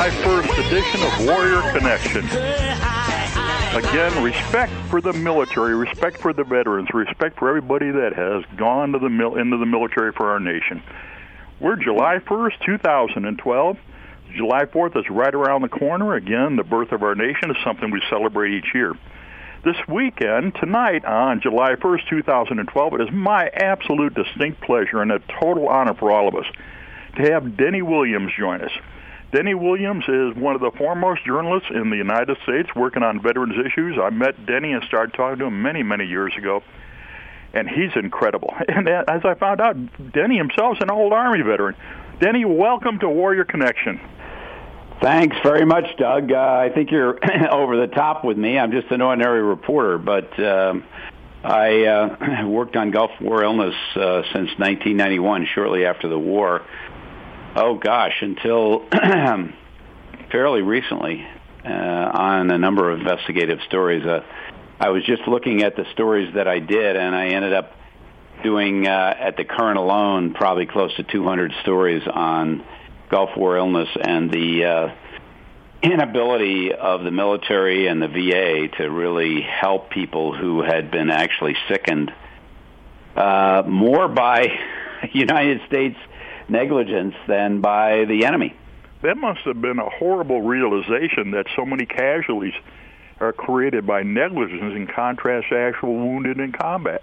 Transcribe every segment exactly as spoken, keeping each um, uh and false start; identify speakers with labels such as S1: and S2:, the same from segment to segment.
S1: July first edition of Warrior Connection. Again, respect for the military, respect for the veterans, respect for everybody that has gone to the mil- into the military for our nation. We're July first, two thousand twelve. July fourth is right around the corner. Again, the birth of our nation is something we celebrate each year. This weekend, tonight on July first, two thousand twelve, it is my absolute distinct pleasure and a total honor for all of us to have Denny Williams join us. Denny Williams is one of the foremost journalists in the United States working on veterans issues. I met Denny and started talking to him many, many years ago, and he's incredible. And as I found out, Denny himself is an old Army veteran. Denny, welcome to Warrior Connection.
S2: Thanks very much, Doug. Uh, I think you're over the top with me. I'm just an ordinary reporter, but um, I uh, worked on Gulf War illness uh, since nineteen ninety-one, shortly after the war. Oh, gosh, until fairly recently uh, on a number of investigative stories. Uh, I was just looking at the stories that I did, and I ended up doing, uh, at the current alone, probably close to two hundred stories on Gulf War illness and the uh, inability of the military and the V A to really help people who had been actually sickened uh, more by United States negligence than by the enemy.
S1: That must have been a horrible realization that so many casualties are created by negligence in contrast to actual wounded in combat.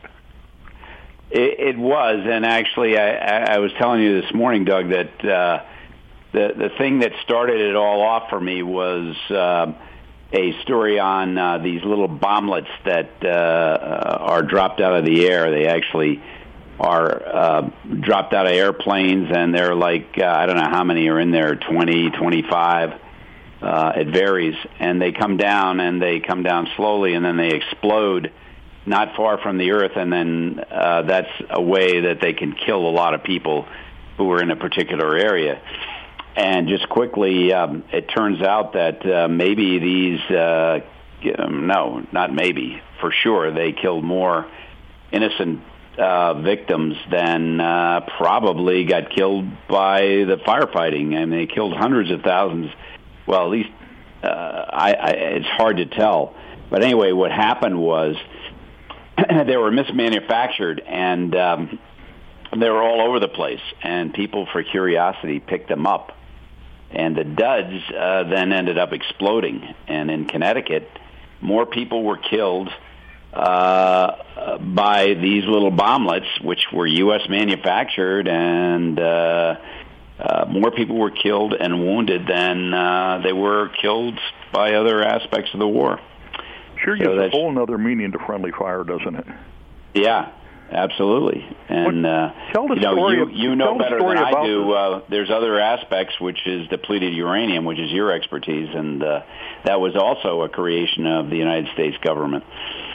S2: It, it was, and actually I, I was telling you this morning, Doug, that uh, the, the thing that started it all off for me was uh, a story on uh, these little bomblets that uh, are dropped out of the air. They actually are uh, dropped out of airplanes, and they're like, uh, I don't know how many are in there, twenty, twenty-five. Uh, it varies. And they come down, and they come down slowly, and then they explode not far from the earth, and then uh, that's a way that they can kill a lot of people who are in a particular area. And just quickly, um, it turns out that uh, maybe these, uh, no, not maybe, for sure, they killed more innocent Uh, victims than uh, probably got killed by the firefighting. I mean, they killed hundreds of thousands. Well, at least uh, I, I, it's hard to tell. But anyway, what happened was they were mismanufactured, and um, they were all over the place. And people, for curiosity, picked them up. And the duds uh, then ended up exploding. And in Connecticut, more people were killed Uh, by these little bomblets, which were U S manufactured, and uh, uh, more people were killed and wounded than uh, they were killed by other aspects of the war.
S1: Sure gives so a whole other meaning to friendly fire, doesn't it?
S2: Yeah, absolutely. And uh,
S1: tell the
S2: you know,
S1: story.
S2: you, you know better than I do. Uh, there's other aspects, which is depleted uranium, which is your expertise, and uh, that was also a creation of the United States government.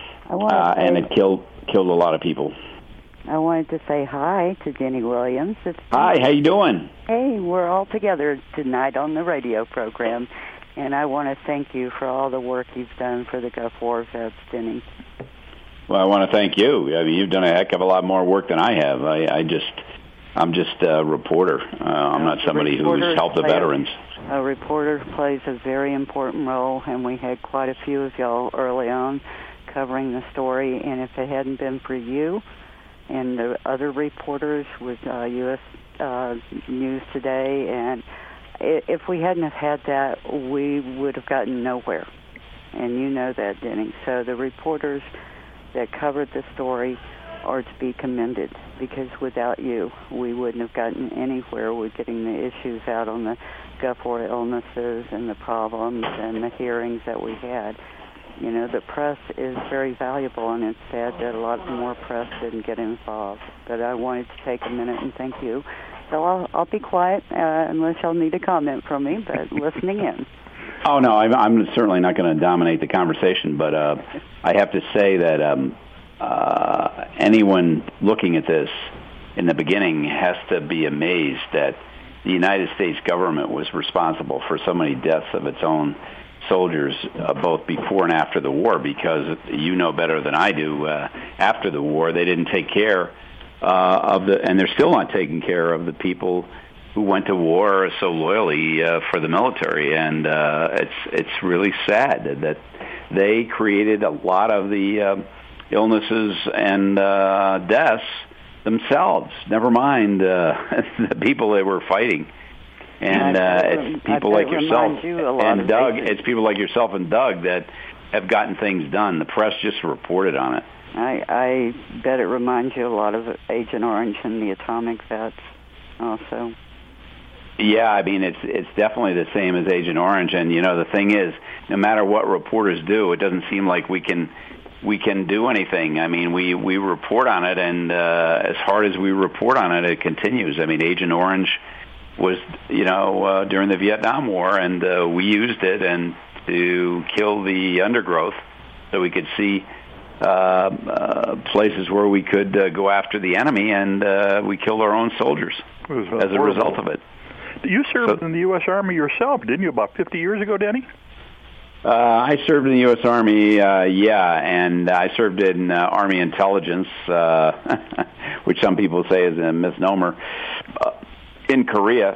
S2: Uh, and it killed killed a lot of people.
S3: I wanted to say hi to Denny Williams. It's
S2: hi, how you doing?
S3: Hey, we're all together tonight on the radio program, and I want to thank you for all the work you've done for the Gulf War vets, Denny.
S2: Well, I want to thank you. I mean, you've done a heck of a lot more work than I have. I, I just, I'm just a reporter. Uh, I'm not somebody who's helped the veterans.
S3: A, a reporter plays a very important role, and we had quite a few of y'all early on covering the story, and if it hadn't been for you and the other reporters with uh, U S Uh, News Today, and if we hadn't have had that, we would have gotten nowhere, and you know that, Denny. So the reporters that covered the story are to be commended, because without you, we wouldn't have gotten anywhere with getting the issues out on the Gulf War illnesses and the problems and the hearings that we had. You know, the press is very valuable, and it's sad that a lot more press didn't get involved. But I wanted to take a minute and thank you. So I'll, I'll be quiet uh, unless y'all need a comment from me, but listening in.
S2: Oh, no, I'm, I'm certainly not going to dominate the conversation, but uh, I have to say that um, uh, anyone looking at this in the beginning has to be amazed that the United States government was responsible for so many deaths of its own soldiers, uh, both before and after the war, because you know better than I do, uh, after the war, they didn't take care uh, of the, and they're still not taking care of the people who went to war so loyally uh, for the military, and uh, it's it's really sad that they created a lot of the uh, illnesses and uh, deaths themselves. Never mind uh, the people they were fighting. And uh, it's people like yourself
S3: you
S2: and Doug. It's people like yourself and Doug that have gotten things done. The press just reported on it.
S3: I, I bet it reminds you a lot of Agent Orange and the atomic vets also.
S2: Yeah, I mean, it's it's definitely the same as Agent Orange. And, you know, the thing is, no matter what reporters do, it doesn't seem like we can we can do anything. I mean, we, we report on it, and uh, as hard as we report on it, it continues. I mean, Agent Orange was, you know, uh, during the Vietnam War, and uh, we used it and to kill the undergrowth so we could see uh, uh, places where we could uh, go after the enemy, and uh, we killed our own soldiers as a result of it.
S1: You served
S2: so,
S1: in the U S Army yourself, didn't you, about fifty years ago, Denny?
S2: Uh, I served in the U S Army, uh, yeah, and I served in uh, Army intelligence, uh, which some people say is a misnomer, uh, in Korea.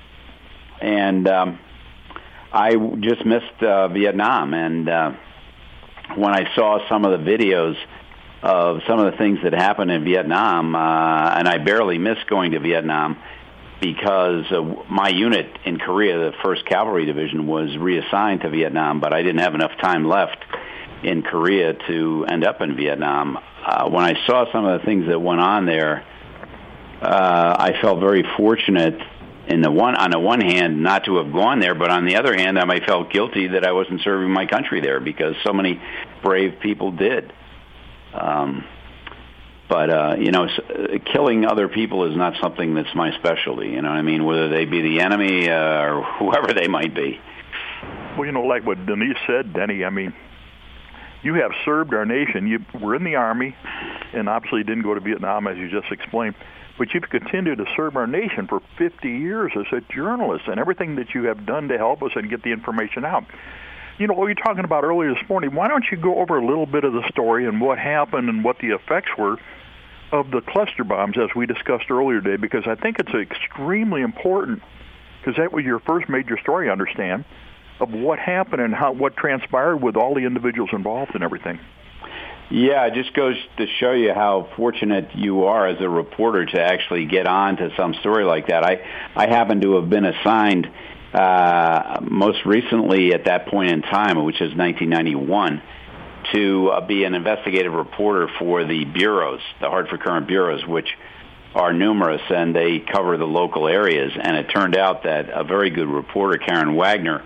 S2: And um, I just missed uh, Vietnam, and uh, when I saw some of the videos of some of the things that happened in Vietnam, uh, and I barely missed going to Vietnam, because uh, my unit in Korea, the first Cavalry Division, was reassigned to Vietnam, but I didn't have enough time left in Korea to end up in Vietnam. Uh, when I saw some of the things that went on there, uh, I felt very fortunate in the one, on the one hand, not to have gone there, but on the other hand, I felt guilty that I wasn't serving my country there because so many brave people did. Um, But, uh, you know, killing other people is not something that's my specialty, you know what I mean, whether they be the enemy uh, or whoever they might be.
S1: Well, you know, like what Denise said, Denny, I mean, you have served our nation. You were in the Army and obviously didn't go to Vietnam, as you just explained, but you've continued to serve our nation for fifty years as a journalist, and everything that you have done to help us and get the information out. You know, what we were talking about earlier this morning, why don't you go over a little bit of the story and what happened and what the effects were of the cluster bombs, as we discussed earlier today, because I think it's extremely important, because that was your first major story, I understand, of what happened and how what transpired with all the individuals involved and everything.
S2: Yeah, it just goes to show you how fortunate you are as a reporter to actually get on to some story like that. I, I happen to have been assigned uh, most recently at that point in time, which is nineteen ninety-one, to uh, be an investigative reporter for the bureaus, the Hartford Courant bureaus, which are numerous, and they cover the local areas. And it turned out that a very good reporter, Karen Wagner,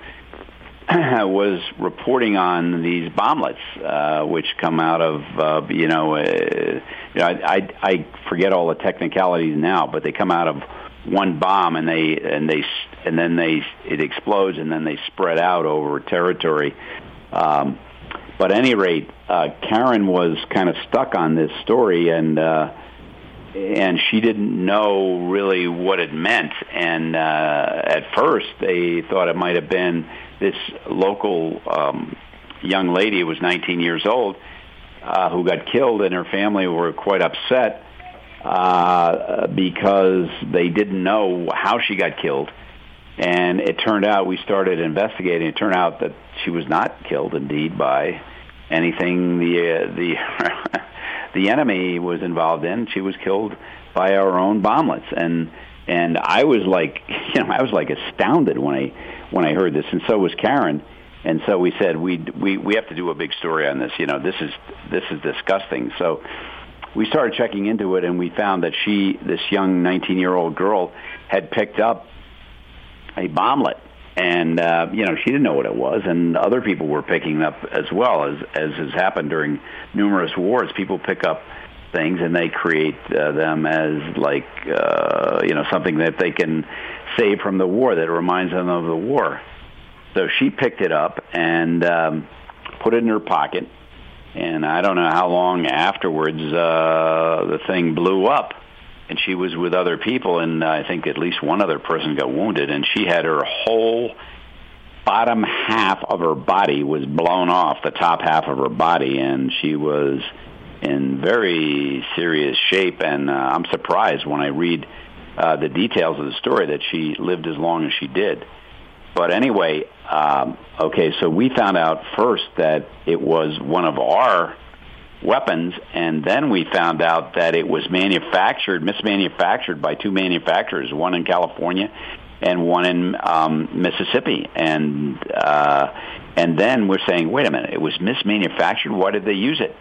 S2: was reporting on these bomblets, uh, which come out of, uh, you know, uh, you know I, I, I forget all the technicalities now, but they come out of one bomb, and they and they and then they it explodes, and then they spread out over territory. Um, But at any rate, uh, Karen was kind of stuck on this story, and uh, and she didn't know really what it meant. And uh, at first, they thought it might have been this local um, young lady who was nineteen years old uh, who got killed, and her family were quite upset uh, because they didn't know how she got killed. And it turned out, we started investigating, it turned out that she was not killed, indeed, by anything the uh, the the enemy was involved in. She was killed by our own bomblets. And and I was like, you know, I was like astounded when I when I heard this, and so was Karen. And so we said, we we we have to do a big story on this. You know, this is this is disgusting. So we started checking into it, and we found that she, this young nineteen-year-old girl, had picked up a bomblet, and uh, you know, she didn't know what it was, and other people were picking up as well, as as has happened during numerous wars. People pick up things and they create uh, them as like uh, you know, something that they can save from the war, that reminds them of the war. So she picked it up and um, put it in her pocket, and I don't know how long afterwards uh, the thing blew up. And she was with other people, and I think at least one other person got wounded, and she had her whole bottom half of her body was blown off, the top half of her body, and she was in very serious shape. And uh, I'm surprised when I read uh, the details of the story that she lived as long as she did. But anyway, um, okay, so we found out first that it was one of our weapons, and then we found out that it was manufactured, mismanufactured by two manufacturers, one in California and one in um, Mississippi. And uh, and then we're saying, wait a minute, it was mismanufactured. Why did they use it?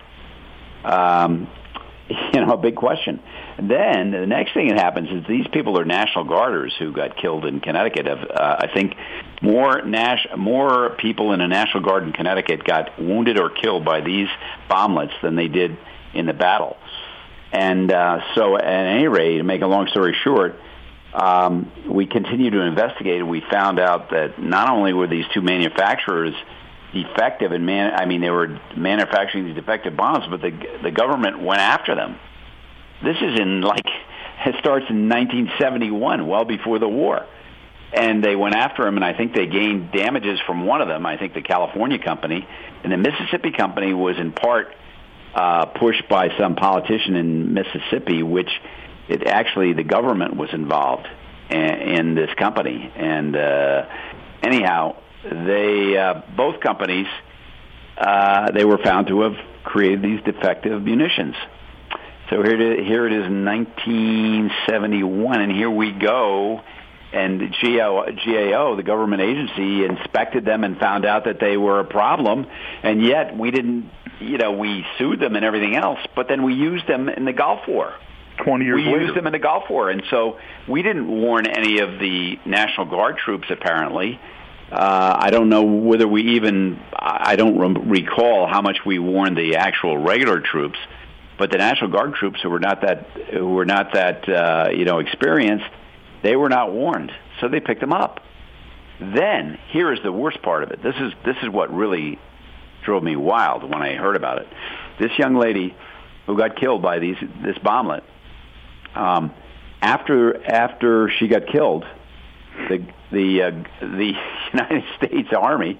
S2: Um, you know, a big question. And then the next thing that happens is these people are National Guarders who got killed in Connecticut. Uh, I think more Nash, more people in a National Guard in Connecticut got wounded or killed by these bomblets than they did in the battle. And uh, so at any rate, to make a long story short, um, we continued to investigate, and we found out that not only were these two manufacturers defective and man, I mean they were manufacturing these defective bombs, but the the government went after them. This is in like it starts in nineteen seventy-one, well before the war, and they went after them, and I think they gained damages from one of them. I think the California company, and the Mississippi company was in part uh, pushed by some politician in Mississippi, which it actually the government was involved in, in this company, and uh, anyhow. They uh, both companies uh, they were found to have created these defective munitions. So here it is, here it is in nineteen seventy-one, and here we go. And G A O, the government agency, inspected them and found out that they were a problem. And yet we didn't, you know, we sued them and everything else. But then we used them in the Gulf War.
S1: Twenty years
S2: we
S1: later.
S2: used them in the Gulf War, and so we didn't warn any of the National Guard troops. Apparently. Uh, I don't know whether we even, I don't re- recall how much we warned the actual regular troops, but the National Guard troops who were not that, who were not that, uh, you know, experienced, they were not warned, so they picked them up. Then, here is the worst part of it. This is, this is what really drove me wild when I heard about it. This young lady who got killed by these, this bomblet, um, after, after she got killed, the the uh, the United States Army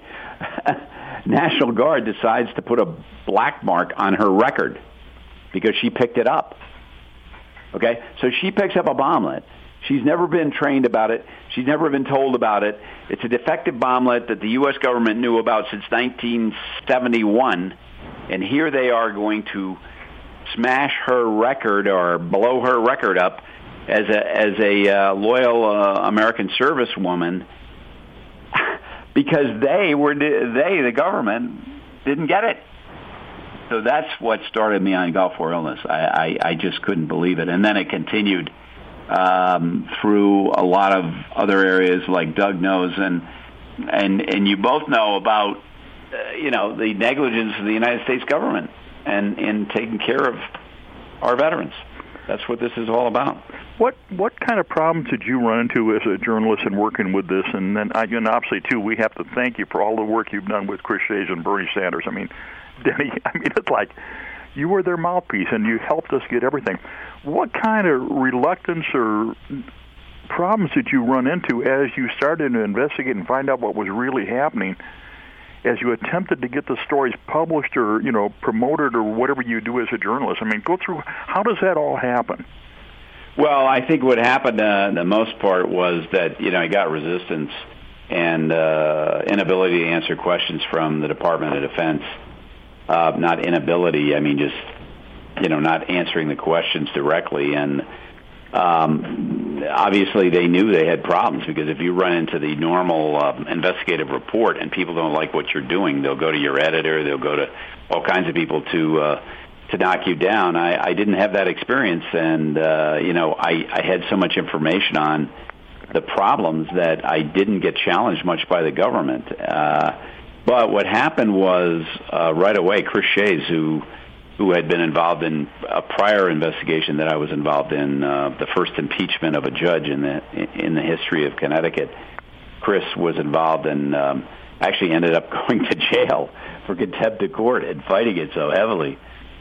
S2: National Guard decides to put a black mark on her record because she picked it up. Okay, so she picks up a bomblet. She's never been trained about it. She's never been told about it. It's a defective bomblet that the U S government knew about since nineteen seventy-one, and here they are going to smash her record or blow her record up as a as a uh, loyal uh, American servicewoman because they were they the government didn't get it. So that's what started me on Gulf War illness. I, I, I just couldn't believe it, and then it continued um, through a lot of other areas, like Doug knows, and and and you both know about uh, you know the negligence of the United States government and in taking care of our veterans. That's what this is all about.
S1: What what kind of problems did you run into as a journalist in working with this? And then, I, and obviously, too, we have to thank you for all the work you've done with Chris Shays and Bernie Sanders. I mean, Denny, I mean, it's like you were their mouthpiece, and you helped us get everything. What kind of reluctance or problems did you run into as you started to investigate and find out what was really happening, as you attempted to get the stories published or, you know, promoted or whatever you do as a journalist? I mean, go through, how does that all happen?
S2: Well, I think what happened, uh, the most part, was that, you know, I got resistance and uh, inability to answer questions from the Department of Defense. Uh, not inability, I mean just, you know, not answering the questions directly. And um, obviously they knew they had problems, because if you run into the normal uh, investigative report and people don't like what you're doing, they'll go to your editor, they'll go to all kinds of people to uh, to knock you down. I, I didn't have that experience, and, uh, you know, I, I had so much information on the problems that I didn't get challenged much by the government. Uh, but what happened was uh, right away, Chris Shays, who who had been involved in a prior investigation that I was involved in, uh, the first impeachment of a judge in the in the history of Connecticut. Chris was involved and um, actually ended up going to jail for contempt of court and fighting it so heavily.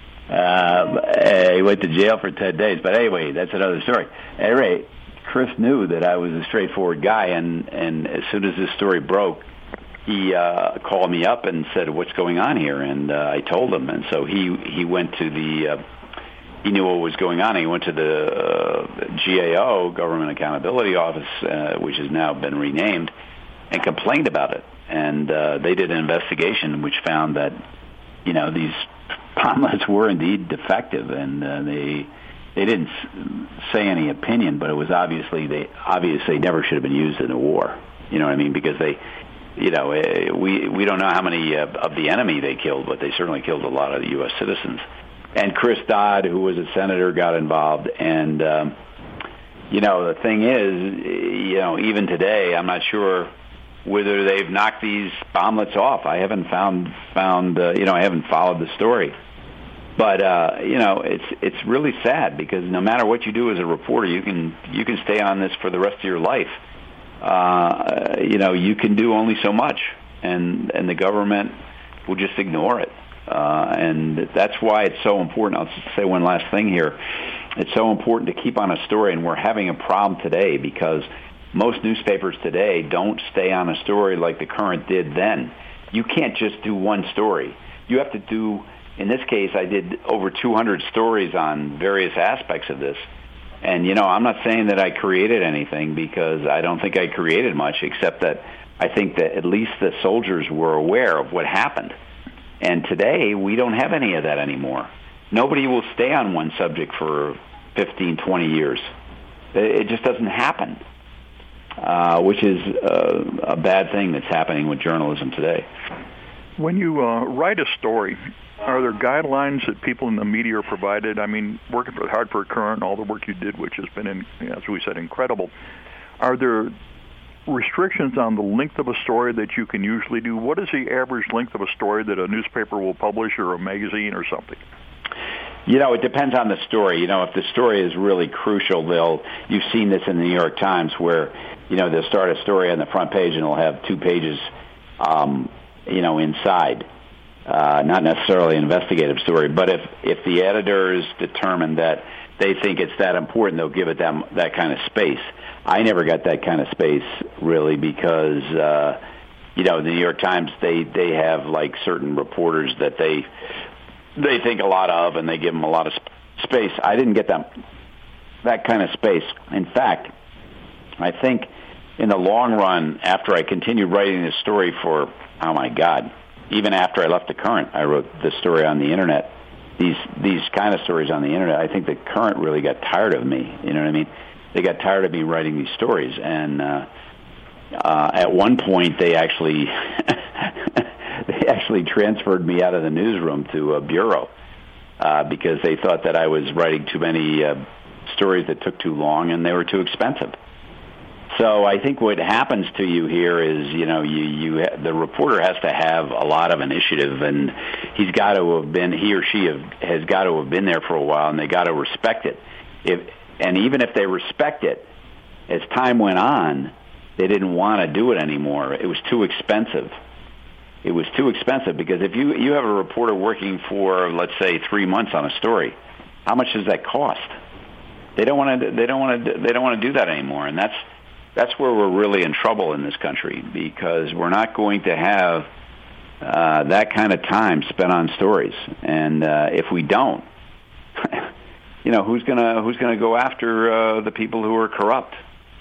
S2: Uh, he went to jail for ten days. But anyway, that's another story. At any rate, Chris knew that I was a straightforward guy, and, and as soon as this story broke, he uh, called me up and said, "What's going on here?" And uh, I told him, and so he he went to the uh, he knew what was going on. He went to the uh, G A O, Government Accountability Office, uh, which has now been renamed, and complained about it. And uh, they did an investigation which found that, you know, these bomblets were indeed defective, and uh, they they didn't say any opinion, but it was obviously they obviously never should have been used in a war. You know what I mean? Because they, you know, we we don't know how many uh, of the enemy they killed, but they certainly killed a lot of the U S citizens. And Chris Dodd, who was a senator, got involved. And, um, you know, the thing is, you know, even today, I'm not sure whether they've knocked these bomblets off. I haven't found, found uh, you know, I haven't followed the story. But, uh, you know, it's it's really sad because no matter what you do as a reporter, you can you can stay on this for the rest of your life. Uh, you know, you can do only so much, and, and the government will just ignore it. Uh, and that's why it's so important. I'll just say one last thing here. It's so important to keep on a story, and we're having a problem today because most newspapers today don't stay on a story like the Current did then. You can't just do one story. You have to do, in this case, I did over two hundred stories on various aspects of this. And, you know, I'm not saying that I created anything because I don't think I created much, except that I think that at least the soldiers were aware of what happened. And today, we don't have any of that anymore. Nobody will stay on one subject for fifteen, twenty years. It just doesn't happen, uh, which is uh, a bad thing that's happening with journalism today.
S1: When you uh, write a story, are there guidelines that people in the media are provided? I mean, working for the Hartford Courant, all the work you did, which has been, in, as we said, incredible. Are there restrictions on the length of a story that you can usually do? What is the average length of a story that a newspaper will publish or a magazine or something?
S2: You know, it depends on the story. You know, if the story is really crucial, they'll, you've seen this in the New York Times where, you know, they'll start a story on the front page and they'll have two pages, um, you know, inside. Uh, not necessarily an investigative story, but if, if the editors determine that they think it's that important, they'll give it that, that kind of space. I never got that kind of space, really, because, uh, you know, the New York Times, they, they have, like, certain reporters that they they think a lot of, and they give them a lot of sp- space. I didn't get that, that kind of space. In fact, I think in the long run, after I continued writing this story for, oh, my God, even after I left the Current, I wrote this story on the Internet, these these kind of stories on the Internet, I think the Current really got tired of me, you know what I mean? They got tired of me writing these stories, and uh, uh, at one point they actually they actually transferred me out of the newsroom to a bureau uh, because they thought that I was writing too many uh, stories that took too long and they were too expensive. So I think what happens to you here is, you know, you, you the reporter has to have a lot of initiative, and he's got to have been, he or she have, has got to have been there for a while, and they got to respect it. If And even if they respect it, as time went on, they didn't want to do it anymore. It was too expensive. It was too expensive because if you you have a reporter working for, let's say, three months on a story, how much does that cost? They don't want to. They don't want to. They don't want to do that anymore, and that's that's where we're really in trouble in this country because we're not going to have uh, that kind of time spent on stories, and uh, if we don't. You know, who's gonna who's gonna go after uh, the people who are corrupt?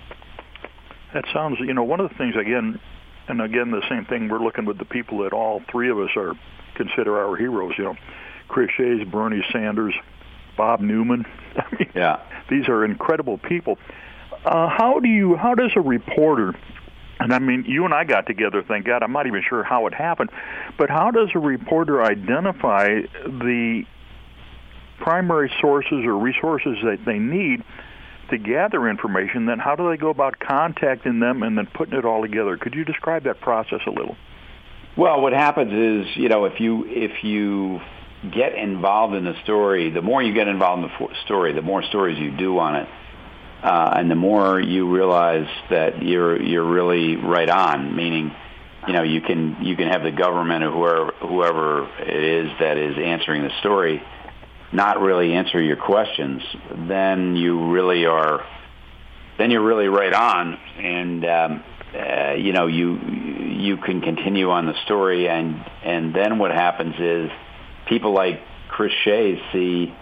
S1: That sounds, you know, one of the things again, and again the same thing. We're looking with the people that all three of us are consider our heroes. You know, Chris Shays, Bernie Sanders, Bob Newman. I mean,
S2: yeah,
S1: these are incredible people. Uh, how do you? How does a reporter? And I mean, you and I got together. Thank God. I'm not even sure how it happened, but how does a reporter identify the primary sources or resources that they need to gather information? Then how do they go about contacting them and then putting it all together? Could you describe that process a little?
S2: Well, what happens is, you know, if you if you get involved in the story, the more you get involved in the story, the more stories you do on it, uh, and the more you realize that you're you're really right on. Meaning, you know, you can you can have the government or whoever whoever it is that is answering the story not really answer your questions, then you really are, then you're really right on, and um, uh, you know you you can continue on the story, and and then what happens is people like Chris Shays see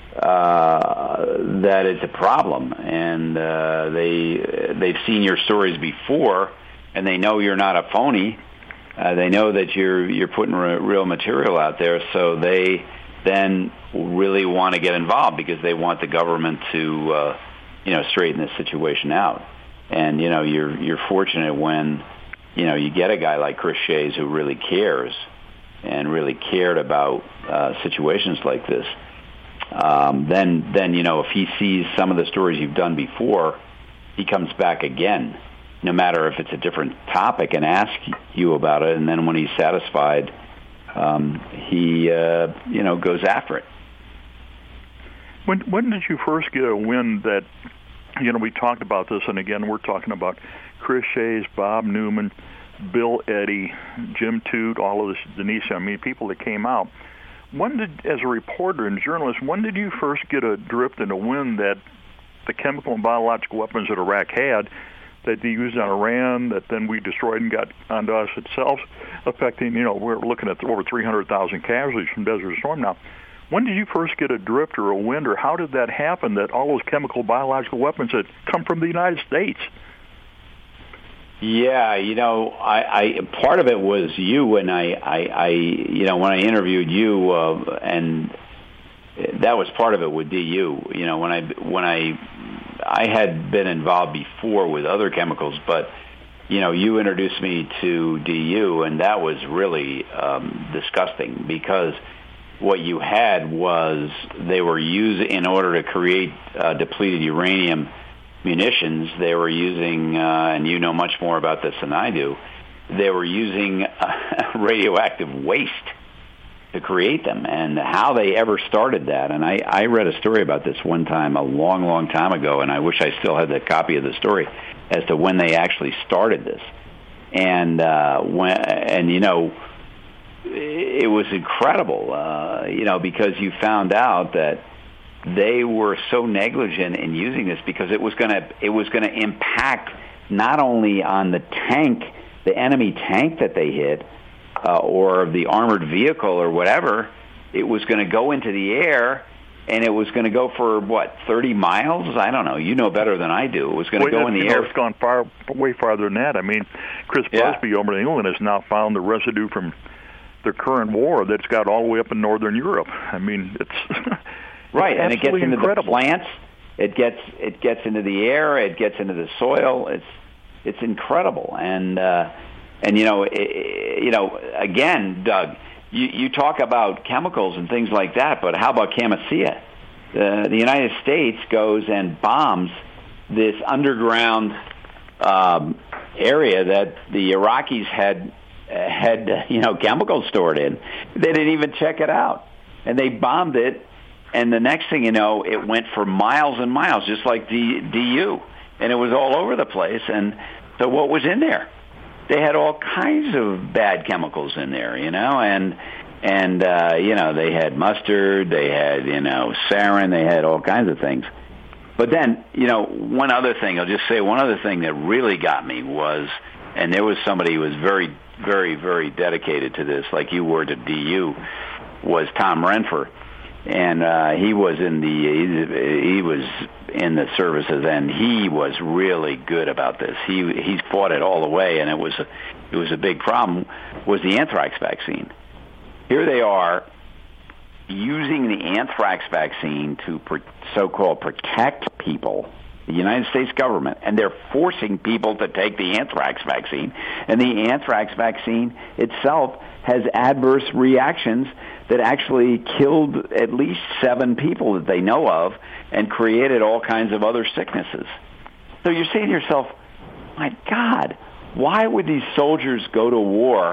S2: uh, that it's a problem, and uh, they they've seen your stories before, and they know you're not a phony. Uh, they know that you're you're putting re- real material out there, so they then really want to get involved because they want the government to uh, you know straighten this situation out. And you know you're you're fortunate when you know you get a guy like Chris Shays who really cares and really cared about uh, situations like this. Um, then, then you know, if he sees some of the stories you've done before, he comes back again, no matter if it's a different topic, and asks you about it. And then when he's satisfied, um, he, uh, you know, goes after it.
S1: When when did you first get a wind that, you know, we talked about this, and again, we're talking about Chris Shays, Bob Newman, Bill Eddy, Jim Toot, all of this, Denise, I mean, people that came out. When did, as a reporter and journalist, when did you first get a drift and a wind that the chemical and biological weapons that Iraq had, that they used on Iran, that then we destroyed and got onto us itself, affecting, you know, we're looking at over three hundred thousand casualties from Desert Storm now. When did you first get a drift or a wind, or how did that happen, that all those chemical, biological weapons that come from the United States?
S2: Yeah, you know, I, I part of it was you, and I, I, I you know, when I interviewed you, uh, and that was part of it with D U. You know, when I when I I had been involved before with other chemicals, but you know, you introduced me to D U, and that was really um, disgusting because what you had was they were using, in order to create uh, depleted uranium munitions, they were using, uh, and you know much more about this than I do, they were using uh, radioactive waste to create them, and how they ever started that. And I, I read a story about this one time a long, long time ago, and I wish I still had that copy of the story as to when they actually started this. And, uh, when, and you know, it was incredible, uh, you know, because you found out that they were so negligent in using this because it was going to it was going to impact not only on the tank, the enemy tank that they hit, uh, or the armored vehicle or whatever. It was going to go into the air, and it was going to go for what, thirty miles? I don't know. You know better than I do. It was going to well, go in the air.
S1: Know, it's gone far, way farther than that. I mean, Chris Busby yeah. over in England has now found the residue from the current war that's got all the way up in northern Europe. I mean, it's
S2: right,
S1: it's
S2: and it gets into
S1: incredible.
S2: the plants. It gets it gets into the air. It gets into the soil. It's it's incredible, and uh, and you know it, you know again, Doug, you, you talk about chemicals and things like that, but how about Camisea? The, the United States goes and bombs this underground um, area that the Iraqis had. had, you know, chemicals stored in. They didn't even check it out. And they bombed it, and the next thing you know, it went for miles and miles, just like D, DU. And it was all over the place. And so what was in there? They had all kinds of bad chemicals in there, you know, and, and uh, you know, they had mustard, they had, you know, sarin, they had all kinds of things. But then, you know, one other thing, I'll just say one other thing that really got me was, and there was somebody who was very very, very dedicated to this, like you were to D U, was Tom Renfer. And uh, he was in the he, he was in the services, and he was really good about this. He he's fought it all the way, and it was a, it was a big problem. Was the anthrax vaccine? Here they are using the anthrax vaccine to pro- so-called protect people. The United States government, and they're forcing people to take the anthrax vaccine. And the anthrax vaccine itself has adverse reactions that actually killed at least seven people that they know of and created all kinds of other sicknesses. So you're saying to yourself, my God, why would these soldiers go to war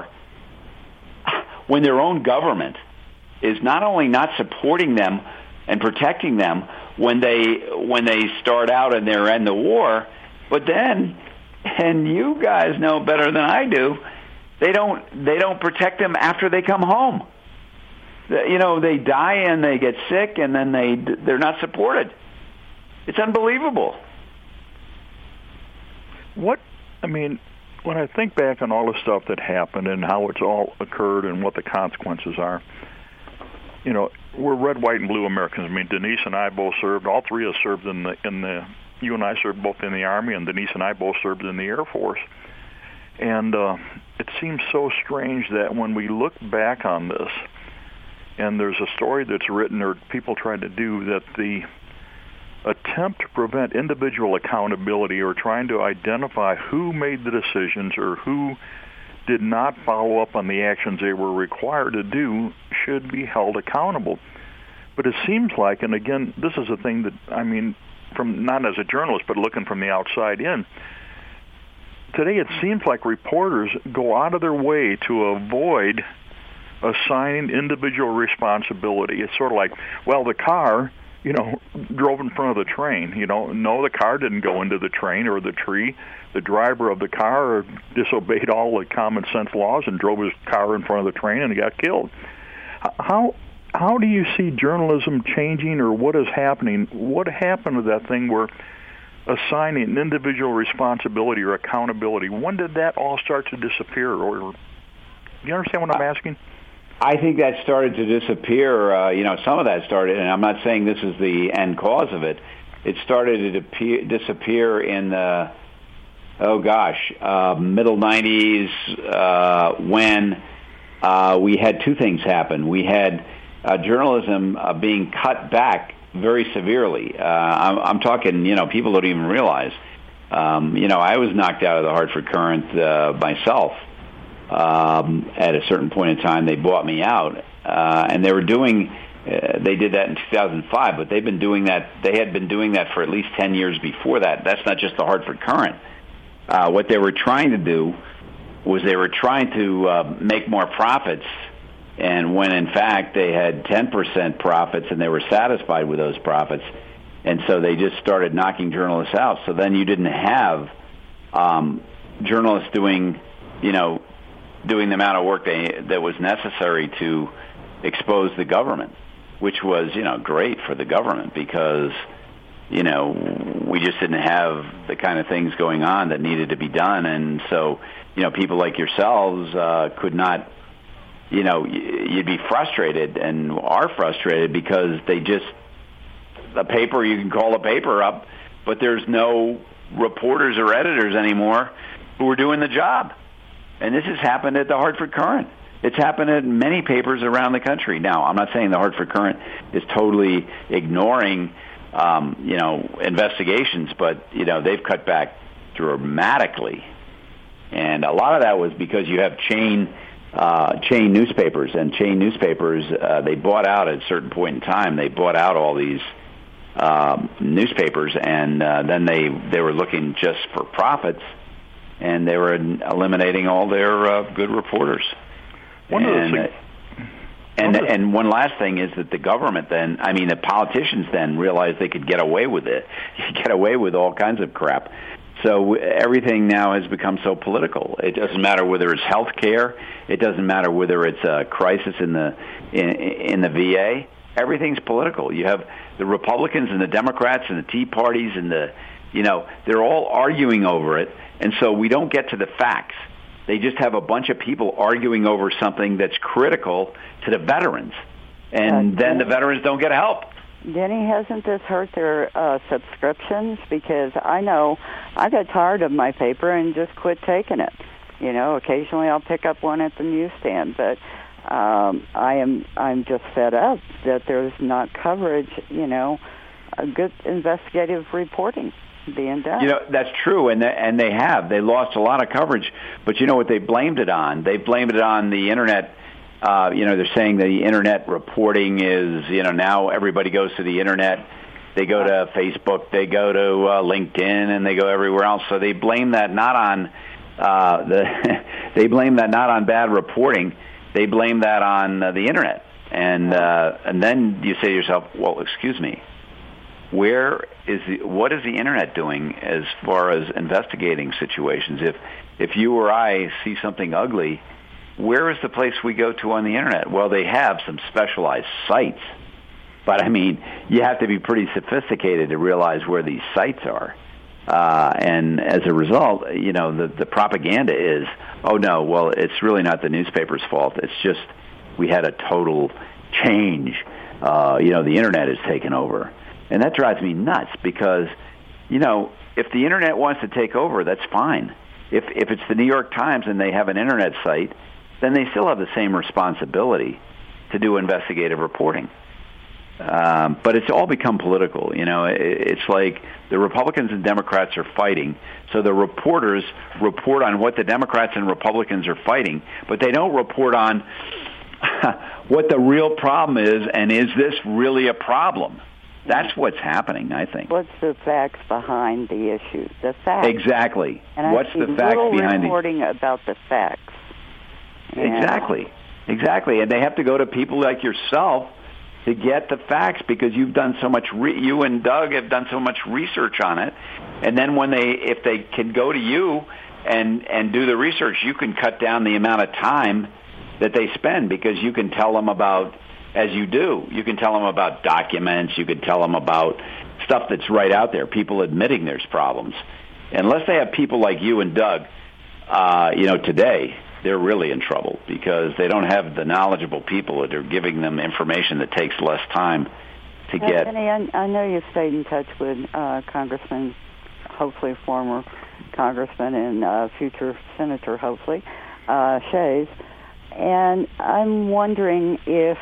S2: when their own government is not only not supporting them and protecting them when they when they start out and they're in the war, but then, and you guys know better than I do, they don't they don't protect them after they come home. You know, they die and they get sick, and then they they're not supported. It's unbelievable.
S1: What I mean, when I think back on all the stuff that happened and how it's all occurred and what the consequences are, you know, we're red, white, and blue Americans. I mean, Denise and I both served. All three of us served in the in the. You and I served both in the Army, and Denise and I both served in the Air Force. And uh, it seems so strange that when we look back on this, and there's a story that's written or people try to do, that the attempt to prevent individual accountability or trying to identify who made the decisions or who did not follow up on the actions they were required to do should be held accountable. But it seems like, and again, this is a thing that, I mean, from not as a journalist, but looking from the outside in, today it seems like reporters go out of their way to avoid assigning individual responsibility. It's sort of like, well, the car, you know, drove in front of the train. You know, no, the car didn't go into the train or the tree. The driver of the car disobeyed all the common sense laws and drove his car in front of the train and he got killed. How how do you see journalism changing, or what is happening? What happened to that thing where assigning an individual responsibility or accountability, when did that all start to disappear? Or do you understand what I'm asking?
S2: I think that started to disappear. Uh, you know, some of that started, and I'm not saying this is the end cause of it. It started to appear, disappear in the, oh gosh, uh, middle nineties uh, when uh, we had two things happen. We had uh, journalism uh, being cut back very severely. Uh, I'm, I'm talking, you know, people don't even realize. Um, you know, I was knocked out of the Hartford Courant uh, myself. Um, at a certain point in time, they bought me out, uh, and they were doing. Uh, they did that in two thousand five, but they've been doing that. They had been doing that for at least ten years before that. That's not just the Hartford Courant. Uh, what they were trying to do was they were trying to uh, make more profits, and when in fact they had ten percent profits, and they were satisfied with those profits, and so they just started knocking journalists out. So then you didn't have um, journalists doing, you know. doing the amount of work they, that was necessary to expose the government, which was, you know, great for the government because, you know, we just didn't have the kind of things going on that needed to be done. And so, you know, people like yourselves uh, could not, you know, you'd be frustrated and are frustrated because they just, the paper, you can call a paper up, but there's no reporters or editors anymore who are doing the job. And this has happened at the Hartford Courant. It's happened at many papers around the country. Now, I'm not saying the Hartford Courant is totally ignoring, um, you know, investigations, but, you know, they've cut back dramatically. And a lot of that was because you have chain uh, chain newspapers, and chain newspapers, uh, they bought out at a certain point in time, they bought out all these um, newspapers, and uh, then they, they were looking just for profits. And they were eliminating all their uh, good reporters.
S1: One
S2: and,
S1: of those
S2: and, and, and one last thing is that the government then, I mean, the politicians then realized they could get away with it. You could get away with all kinds of crap. So everything now has become so political. It doesn't matter whether it's health care. It doesn't matter whether it's a crisis in the in, in the V A. Everything's political. You have the Republicans and the Democrats and the Tea Parties and the, you know, they're all arguing over it. And so we don't get to the facts. They just have a bunch of people arguing over something that's critical to the veterans. And uh, then the veterans don't get help.
S3: Denny, hasn't this hurt their uh, subscriptions? Because I know I got tired of my paper and just quit taking it. You know, occasionally I'll pick up one at the newsstand, but um, I am I'm just fed up that there's not coverage, you know, a good investigative reporting being done.
S2: You know, that's true, and they, and they have. They lost a lot of coverage, but you know what they blamed it on? They blamed it on the Internet. Uh, you know, they're saying the Internet reporting is, you know, now everybody goes to the Internet. They go to Facebook, they go to uh, LinkedIn, and they go everywhere else. So they blame that not on uh, the. They blame that not on bad reporting. They blame that on uh, the Internet, and uh, and then you say to yourself, well, excuse me. Where is the, what is the Internet doing as far as investigating situations? If if you or I see something ugly, where is the place we go to on the Internet? Well, they have some specialized sites, but I mean, you have to be pretty sophisticated to realize where these sites are. Uh, and as a result, you know, the, the propaganda is, oh no, well, it's really not the newspaper's fault. It's just we had a total change. Uh, you know, the internet has taken over. And that drives me nuts because, you know, if the internet wants to take over, that's fine. If if it's the New York Times and they have an internet site, then they still have the same responsibility to do investigative reporting. Um, but it's all become political. You know, it, it's like the Republicans and Democrats are fighting, so the reporters report on what the Democrats and Republicans are fighting, but they don't report on what the real problem is, and is this really a problem? That's what's happening, I think.
S3: What's the facts behind the issue? The facts.
S2: Exactly.
S3: And
S2: what's
S3: I see
S2: the facts
S3: little
S2: behind
S3: reporting
S2: the...
S3: about the facts.
S2: Exactly. Exactly. And they have to go to people like yourself to get the facts because you've done so much, re- you and Doug have done so much research on it. And then when they, if they can go to you and, and do the research, you can cut down the amount of time that they spend because you can tell them about, as you do, you can tell them about documents, you can tell them about stuff that's right out there, people admitting there's problems. Unless they have people like you and Doug, uh, you know, today, they're really in trouble because they don't have the knowledgeable people that are giving them information that takes less time to
S3: well,
S2: get.
S3: Penny, I, I know you've stayed in touch with uh, Congressman, hopefully former Congressman and uh, future Senator, hopefully, uh, Shays, and I'm wondering if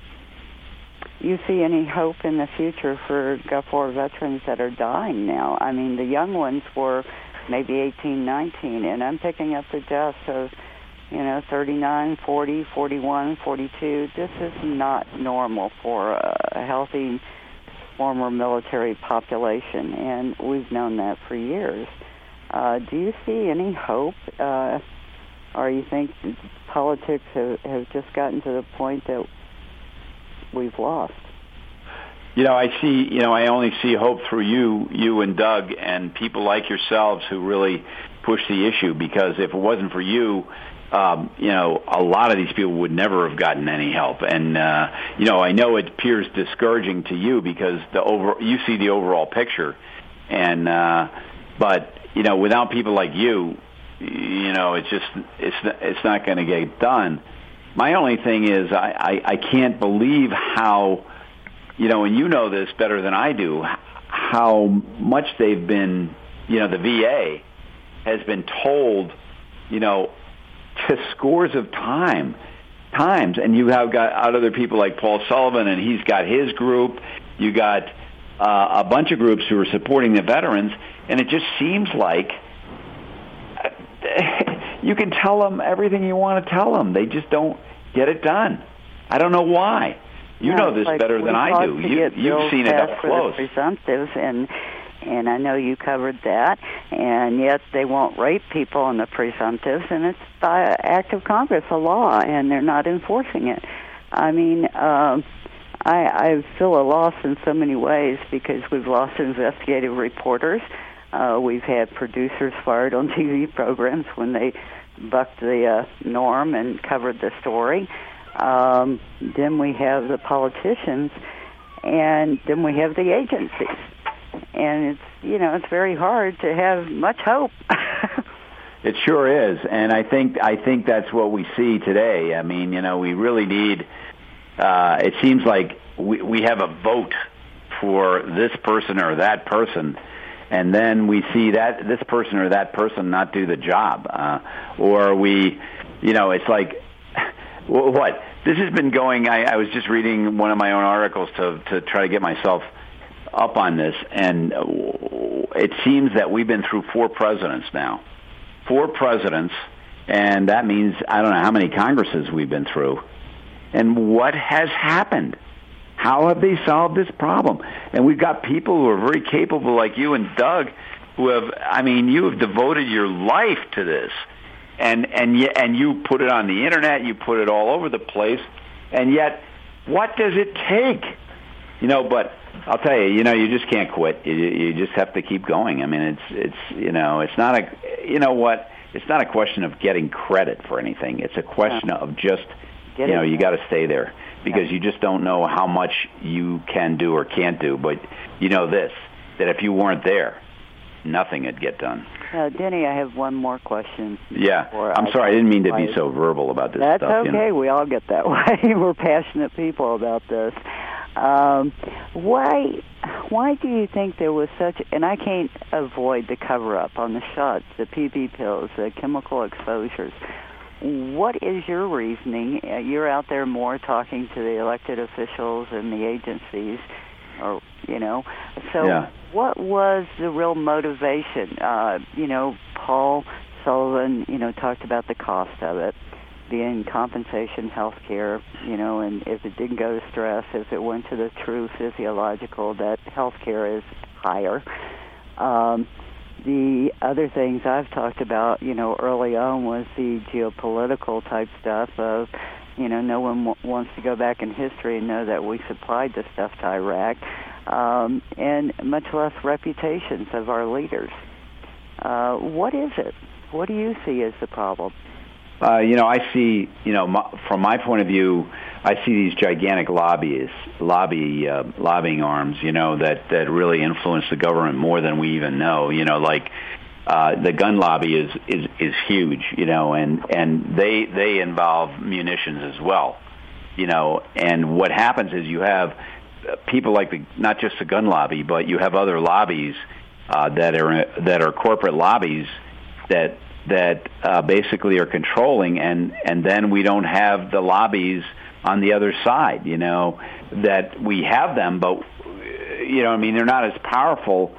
S3: you see any hope in the future for Gulf War veterans that are dying now. I mean, the young ones were maybe eighteen, nineteen, and I'm picking up the deaths of, you know, thirty-nine, forty, forty-one, forty-two. This is not normal for a healthy former military population, and we've known that for years. Uh, do you see any hope, uh, or you think politics have, have just gotten to the point that we've lost?
S2: You know, I see, you know, I only see hope through you, you and Doug and people like yourselves who really push the issue because if it wasn't for you, um, you know, a lot of these people would never have gotten any help. And, uh, you know, I know it appears discouraging to you because the over, you see the overall picture. And, uh, but, you know, without people like you, you know, it's just, it's, it's not going to get done. My only thing is I, I, I can't believe how, you know, and you know this better than I do, how much they've been, you know, the V A has been told, you know, to scores of time, times. And you have got other people like Paul Sullivan, and he's got his group. You got uh, a bunch of groups who are supporting the veterans, and it just seems like you can tell them everything you want to tell them. They just don't get it done. I don't know why. You
S3: no,
S2: know this
S3: like
S2: better than I do. You, you've seen it up close.
S3: For the presumptives, and and I know you covered that. And yet they won't rape people on the presumptives, and it's by act of Congress, a law, and they're not enforcing it. I mean, um, I, I feel a loss in so many ways because we've lost investigative reporters. Uh, we've had producers fired on T V programs when they bucked the uh, norm and covered the story. Um, then we have the politicians, and then we have the agencies. And it's, you know, it's very hard to have much hope.
S2: It sure is, and I think I think that's what we see today. I mean, you know, we really need. Uh, it seems like we we have a vote for this person or that person, and then we see that this person or that person not do the job, uh, or we, you know, it's like what this has been going. I, I was just reading one of my own articles to to try to get myself up on this, and it seems that we've been through four presidents now. Four presidents, and that means I don't know how many Congresses we've been through. And what has happened? How have they solved this problem? And we've got people who are very capable like you and Doug who have, I mean, you have devoted your life to this. And and and you put it on the internet, you put it all over the place, and yet what does it take? You know, but I'll tell you, you know, you just can't quit. You, you just have to keep going. I mean, it's, it's, you know, it's not a, you know what, it's not a question of getting credit for anything. It's a question yeah. of just, Get you know, it. you got to stay there because yeah. you just don't know how much you can do or can't do. But you know this, that if you weren't there, nothing would get done.
S3: Uh, Denny, I have one more question.
S2: Yeah, I'm I sorry, I didn't mean to be so verbal about this
S3: That's
S2: stuff.
S3: That's okay.
S2: You know?
S3: We all get that way. We're passionate people about this. Um, why, why do you think there was such? And I can't avoid the cover-up on the shots, the P P pills, the chemical exposures. What is your reasoning? Uh, you're out there more talking to the elected officials and the agencies, or you know. So,
S2: yeah.
S3: What was the real motivation? Uh, you know, Paul Sullivan, you know, talked about the cost of it being compensation health care, you know, and if it didn't go to stress, if it went to the true physiological, that health care is higher. Um, the other things I've talked about, you know, early on was the geopolitical type stuff of, you know, no one w- wants to go back in history and know that we supplied the stuff to Iraq, um, and much less reputations of our leaders. Uh, what is it? What do you see as the problem?
S2: Uh, you know, I see, you know, my, from my point of view, I see these gigantic lobbyists, lobby, uh, lobbying arms, you know, that, that really influence the government more than we even know. You know, like uh, the gun lobby is, is, is huge, you know, and, and they they involve munitions as well, you know. And what happens is you have people like the not just the gun lobby, but you have other lobbies uh, that are that are corporate lobbies that. that uh, basically are controlling, and, and then we don't have the lobbies on the other side, you know, that we have them, but, you know, I mean, they're not as powerful.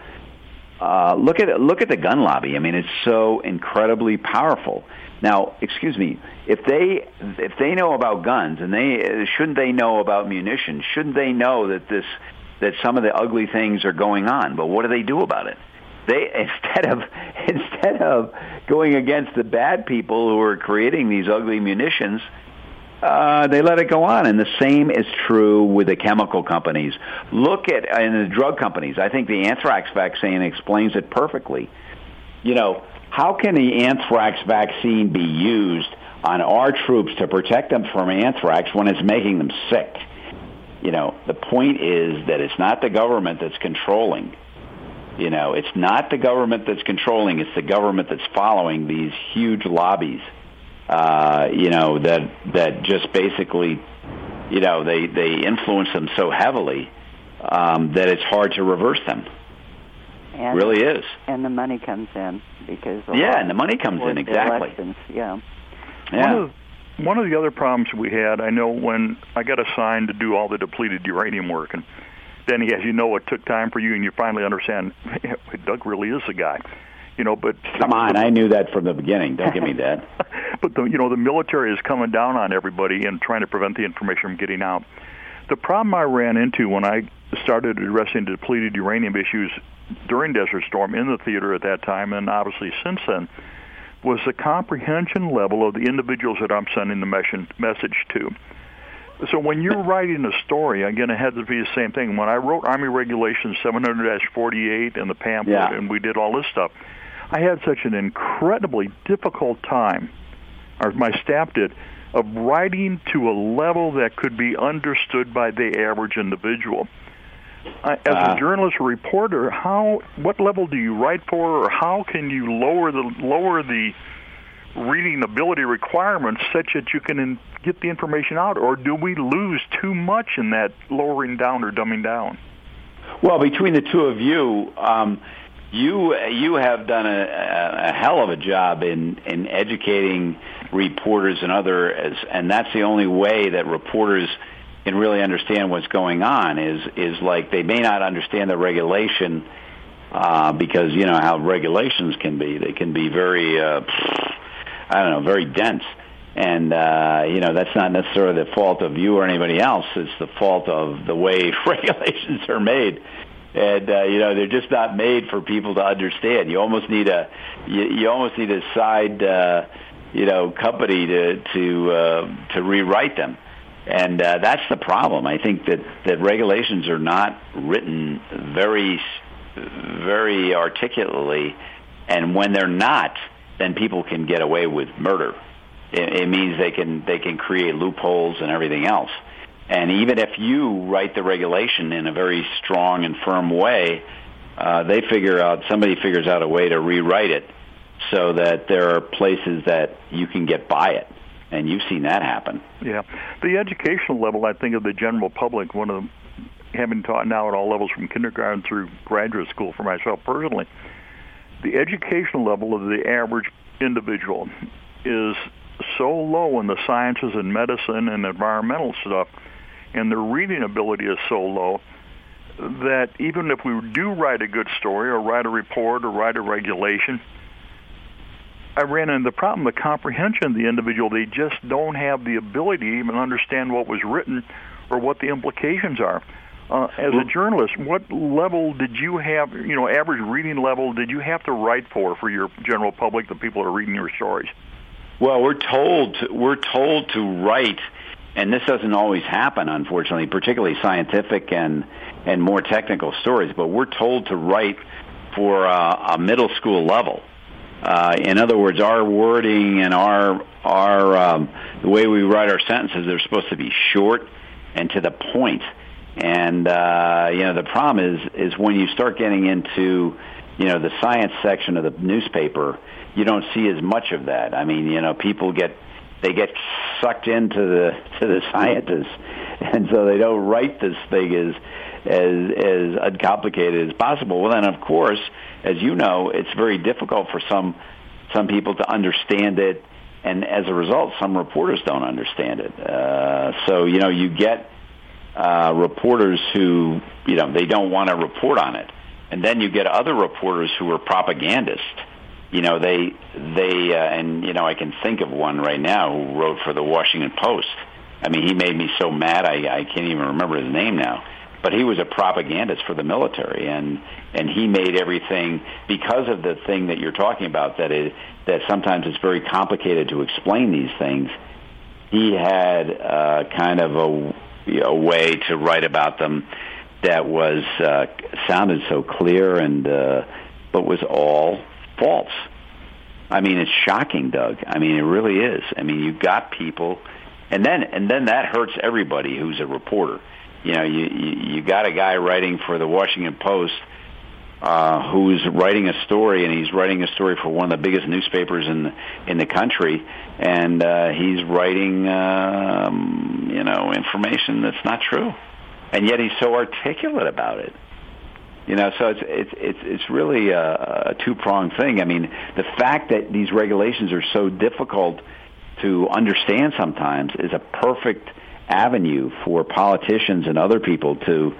S2: Uh, look at look at the gun lobby. I mean, it's so incredibly powerful. Now, excuse me, if they if they know about guns, and they shouldn't they know about munitions? Shouldn't they know that this that some of the ugly things are going on? But what do they do about it? They instead of instead of going against the bad people who are creating these ugly munitions, uh, they let it go on. And the same is true with the chemical companies. Look at and the drug companies. I think the anthrax vaccine explains it perfectly. You know, how can the anthrax vaccine be used on our troops to protect them from anthrax when it's making them sick? You know, the point is that it's not the government that's controlling. You know, it's not the government that's controlling, it's the government that's following these huge lobbies, uh, you know, that that just basically, you know, they, they influence them so heavily um, that it's hard to reverse them.
S3: And,
S2: it really is.
S3: And the money comes in because...
S2: Yeah, and the money comes in, exactly.
S3: Elections. Yeah.
S2: Yeah.
S1: One of, one of the other problems we had, I know when I got assigned to do all the depleted uranium work, and Denny, as you know, it took time for you, and you finally understand Doug really is the guy, you know. But
S2: come on, I knew that from the beginning. Don't give me that.
S1: But the, you know, the military is coming down on everybody and trying to prevent the information from getting out. The problem I ran into when I started addressing the depleted uranium issues during Desert Storm in the theater at that time, and obviously since then, was the comprehension level of the individuals that I'm sending the message to. So when you're writing a story, again, it had to be the same thing. When I wrote Army Regulations seven hundred dash forty-eight and the pamphlet,
S2: yeah.
S1: and we did all this stuff, I had such an incredibly difficult time, or my staff did, of writing to a level that could be understood by the average individual. Uh, as
S2: uh,
S1: a journalist or reporter, how what level do you write for, or how can you lower the lower the reading ability requirements such that you can in, get the information out, or do we lose too much in that lowering down or dumbing down?
S2: Well, between the two of you, um, you you have done a, a hell of a job in, in educating reporters and other, as, and that's the only way that reporters can really understand what's going on. Is is like they may not understand the regulation uh, because you know how regulations can be. They can be very. Uh, I don't know, very dense. And, uh, you know, that's not necessarily the fault of you or anybody else. It's the fault of the way regulations are made. And, uh, you know, they're just not made for people to understand. You almost need a, you, you almost need a side, uh, you know, company to, to, uh, to rewrite them. And, uh, that's the problem. I think that, that regulations are not written very, very articulately. And when they're not, then people can get away with murder. It, it means they can they can create loopholes and everything else. And even if you write the regulation in a very strong and firm way, uh, they figure out, somebody figures out a way to rewrite it so that there are places that you can get by it. And you've seen that happen.
S1: Yeah. The educational level, I think, of the general public, one of them, having taught now at all levels from kindergarten through graduate school for myself personally, the educational level of the average individual is so low in the sciences and medicine and environmental stuff, and their reading ability is so low that even if we do write a good story or write a report or write a regulation, I ran into the problem, the comprehension of the individual. They just don't have the ability to even understand what was written or what the implications are. Uh, as a journalist, what level did you have, you know, average reading level did you have to write for for your general public, the people that are reading your stories?
S2: Well, we're told to, we're told to write, and this doesn't always happen, unfortunately, particularly scientific and and more technical stories, but we're told to write for uh, a middle school level. Uh, in other words, our wording and our our um, the way we write our sentences, they're supposed to be short and to the point. And uh, you know, the problem is is when you start getting into, you know, the science section of the newspaper, you don't see as much of that. I mean, you know, people get they get sucked into the to the scientists, and so they don't write this thing as as as uncomplicated as possible. Well, then, of course, as you know, it's very difficult for some some people to understand it, and as a result, some reporters don't understand it. Uh, so, you know, you get uh, reporters who, you know, they don't want to report on it, and then you get other reporters who are propagandists. You know, they they uh, and you know, I can think of one right now who wrote for the Washington Post. I mean, he made me so mad I, I can't even remember his name now. But he was a propagandist for the military, and and he made everything because of the thing that you're talking about, that it that sometimes it's very complicated to explain these things. He had uh, kind of a, you know, a way to write about them that was uh, sounded so clear and uh, but was all false. I mean, it's shocking, Doug. I mean, it really is. I mean, you've got people, and then and then that hurts everybody who's a reporter. You know, you, you you got a guy writing for the Washington Post uh, who's writing a story, and he's writing a story for one of the biggest newspapers in the, in the country, and uh, he's writing, um, you know, information that's not true, and yet he's so articulate about it. You know, so it's it's it's it's really a, a two-pronged thing. I mean, the fact that these regulations are so difficult to understand sometimes is a perfect avenue for politicians and other people to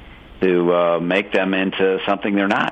S2: to uh, make them into something they're not.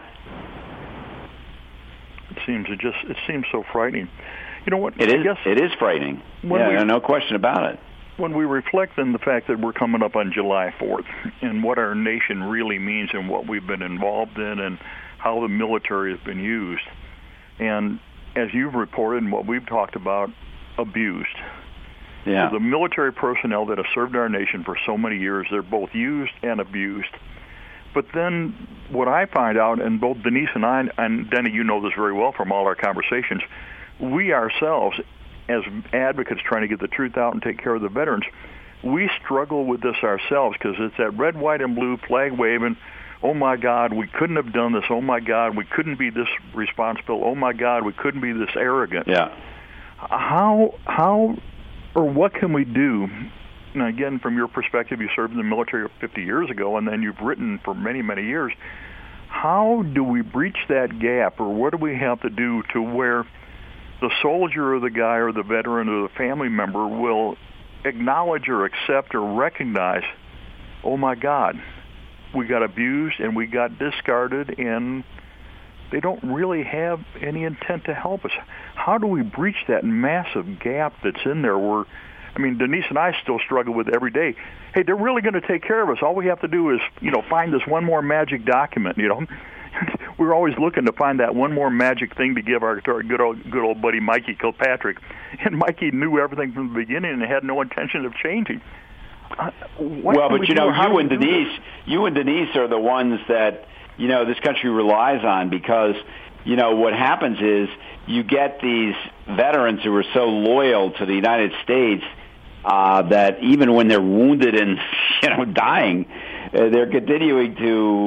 S1: It seems it just it seems so frightening. You know what?
S2: It is.
S1: Guess
S2: it is frightening. Yeah, we, no question about it.
S1: When we reflect on the fact that we're coming up on July fourth and what our nation really means and what we've been involved in and how the military has been used, and as you've reported and what we've talked about, abused.
S2: Yeah.
S1: The military personnel that have served our nation for so many years, they're both used and abused. But then what I find out, and both Denise and I, and Denny, you know this very well from all our conversations, we ourselves, as advocates trying to get the truth out and take care of the veterans, we struggle with this ourselves because it's that red, white, and blue flag waving, oh my God, we couldn't have done this, oh my God, we couldn't be this responsible, oh my God, we couldn't be this arrogant.
S2: Yeah.
S1: How, how, or what can we do? And again, from your perspective, you served in the military fifty years ago, and then you've written for many, many years. How do we breach that gap, or what do we have to do to where the soldier or the guy or the veteran or the family member will acknowledge or accept or recognize, oh my God, we got abused and we got discarded and they don't really have any intent to help us? How do we breach that massive gap that's in there where, I mean, Denise and I still struggle with it every day. Hey, they're really going to take care of us. All we have to do is, you know, find this one more magic document, you know. We're always looking to find that one more magic thing to give our, to our good old good old buddy Mikey Kilpatrick. And Mikey knew everything from the beginning and had no intention of changing. Uh,
S2: well, but, we you know, you and Denise, this? you and Denise are the ones that, you know, this country relies on because, you know, what happens is you get these veterans who are so loyal to the United States uh, that even when they're wounded and, you know, dying, uh, they're continuing to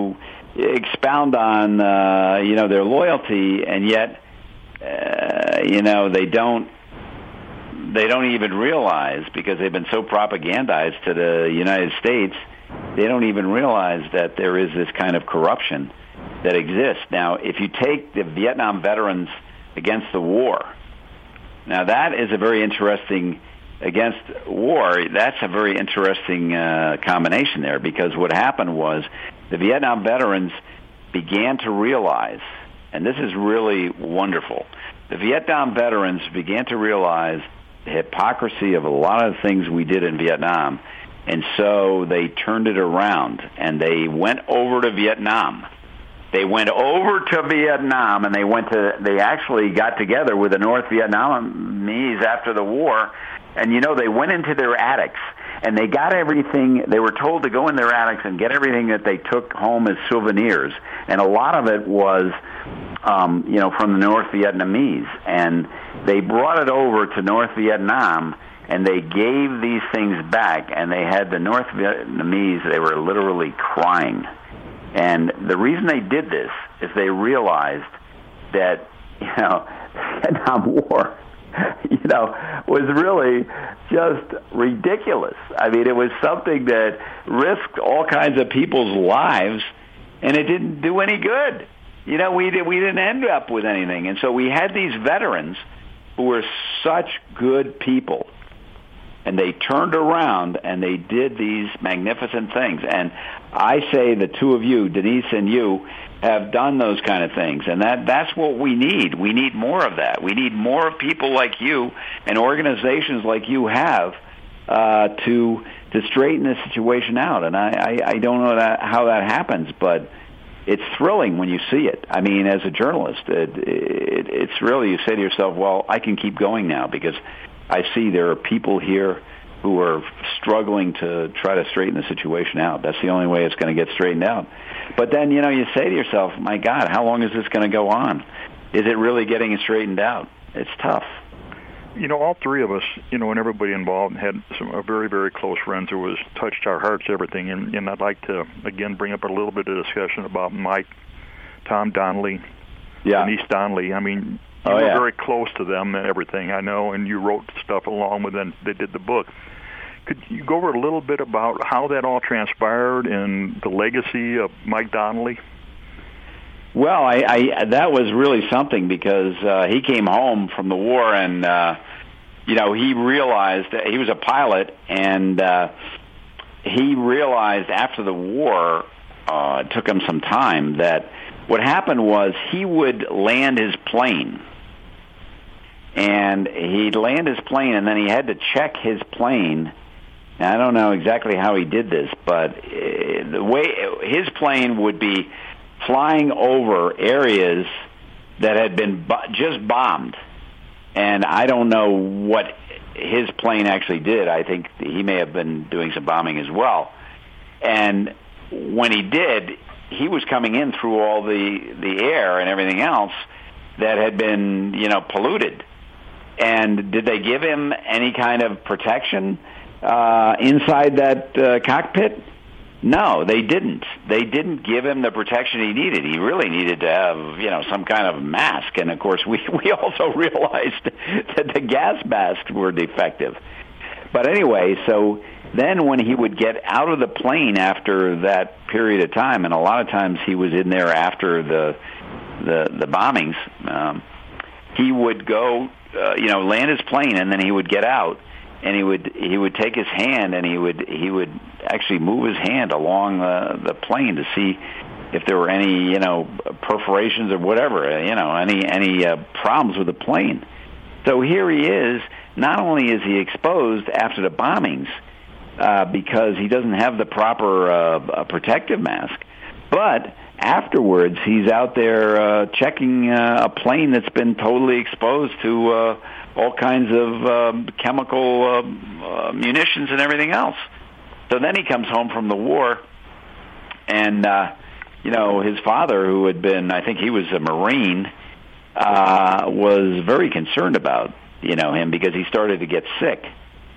S2: expound on uh, you know their loyalty, and yet uh, you know they don't they don't even realize, because they've been so propagandized to the United States, they don't even realize that there is this kind of corruption that exists. Now, if you take the Vietnam veterans against the war, now that is a very interesting, against war, that's a very interesting uh, combination there, because what happened was the Vietnam veterans began to realize, and this is really wonderful, the Vietnam veterans began to realize the hypocrisy of a lot of the things we did in Vietnam, and so they turned it around, and they went over to Vietnam. They went over to Vietnam, and they went to. They actually got together with the North Vietnamese after the war, and you know they went into their attics, and they got everything. They were told to go in their attics and get everything that they took home as souvenirs, and a lot of it was, um, you know, from the North Vietnamese, and they brought it over to North Vietnam. And they gave these things back, and they had the North Vietnamese, they were literally crying. And the reason they did this is they realized that, you know, the Vietnam War, you know, was really just ridiculous. I mean, it was something that risked all kinds of people's lives, and it didn't do any good. You know, we, did, we didn't end up with anything. And so we had these veterans who were such good people, and they turned around and they did these magnificent things. And I say the two of you, Denise and you, have done those kind of things. And that that's what we need. We need more of that. We need more of people like you and organizations like you have uh, to to straighten this situation out. And I, I, I don't know that, how that happens, but it's thrilling when you see it. I mean, as a journalist, it, it, it's really, you say to yourself, well, I can keep going now, because I see there are people here who are struggling to try to straighten the situation out. That's the only way it's going to get straightened out. But then, you know, you say to yourself, my God, how long is this going to go on? Is it really getting it straightened out? It's tough.
S1: You know, all three of us, you know, and everybody involved had some uh, very, very close friends who was touched our hearts, everything. And, and I'd like to, again, bring up a little bit of discussion about Mike, Tom Donnelly,
S2: yeah.
S1: Denise Donnelly. I mean, You
S2: oh,
S1: were
S2: yeah.
S1: very close to them and everything, I know, and you wrote stuff along with them. They did the book. Could you go over a little bit about how that all transpired and the legacy of Mike Donnelly?
S2: Well, I, I that was really something, because uh, he came home from the war, and uh, you know he realized that he was a pilot, and uh, he realized after the war, uh, it took him some time, that what happened was he would land his plane. And he'd land his plane, and then he had to check his plane. Now, I don't know exactly how he did this, but the way his plane would be flying over areas that had been just bombed. And I don't know what his plane actually did. I think he may have been doing some bombing as well. And when he did, he was coming in through all the, the air and everything else that had been, you know, polluted. And did they give him any kind of protection uh, inside that uh, cockpit? No, they didn't. They didn't give him the protection he needed. He really needed to have, you know, some kind of mask. And, of course, we, we also realized that the gas masks were defective. But anyway, so then when he would get out of the plane after that period of time, and a lot of times he was in there after the the, the bombings, um, he would go, uh, you know, land his plane, and then he would get out, and he would he would take his hand, and he would he would actually move his hand along the, the plane to see if there were any, you know, perforations or whatever, you know, any any uh, problems with the plane. So here he is. Not only is he exposed after the bombings uh, because he doesn't have the proper uh, protective mask, but afterwards he's out there uh, checking uh, a plane that's been totally exposed to uh, all kinds of uh, chemical uh, uh, munitions and everything else. So then he comes home from the war, and uh, you know, his father, who had been, I think he was a Marine, uh, was very concerned about, you know, him, because he started to get sick.